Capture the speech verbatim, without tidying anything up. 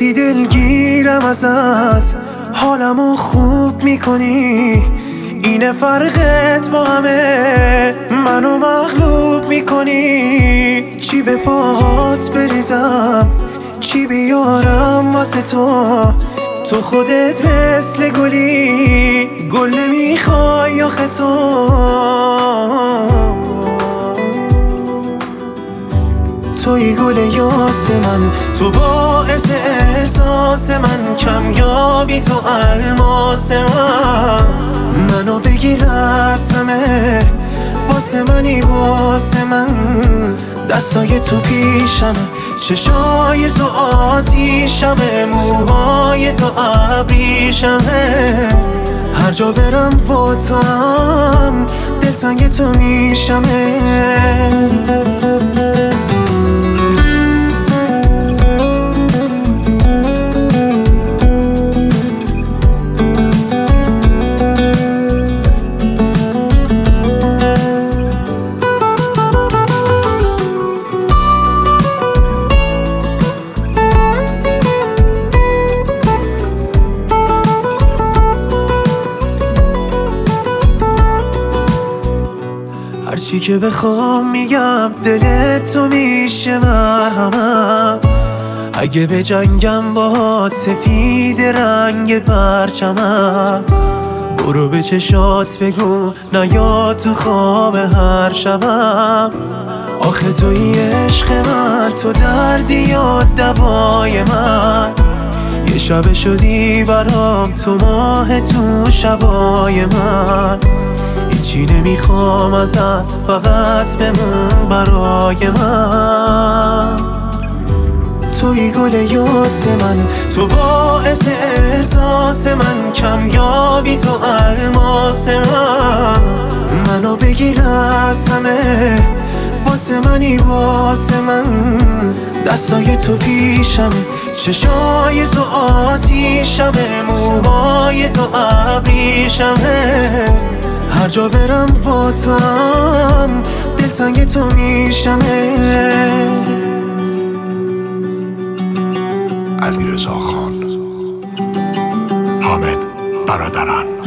گاهی دلگیرم ازت، حالمو خوب میکنی، اینه فرقت با همه، منو مغلوب میکنی. چی به پاهات بریزم، چی بیارم واسه تو، تو خودت مثل گلی، گل نمیخوای آخه تو. توی گل یاس من، تو باعث احساس من، کمیابی تو الماس من. منو بگیر از همه، واسه منی واسه من. دستای تو پیشمه، چشای تو آتیشمه، موهای تو ابریشمه. هر جا برم با تو هم، دلتنگ تو میشمه. هرچی که بخوام میگم، دلت تو میشه مرهمم. اگه به جنگم باهات، سفید رنگ پرچمم. برو به چشات بگو نیاد تو خواب هر شبم. آخه توی عشق من، تو دردی یا دوای من. یه شب شدی برام، تو ماه تو شبای من. هیچی نمیخوام ازت، فقط بمون برای من. توی گل یاس من، تو باعث احساس من، کمیابی تو الماس من. منو بگیر از همه، واسه منی واسه من. دستای تو پیشمه، چشای تو آتیشمه، موهای تو ابریشمه. هر جا برم با تو هم، دلتنگ تو میشمه. علیرضا خان، حامد برادران.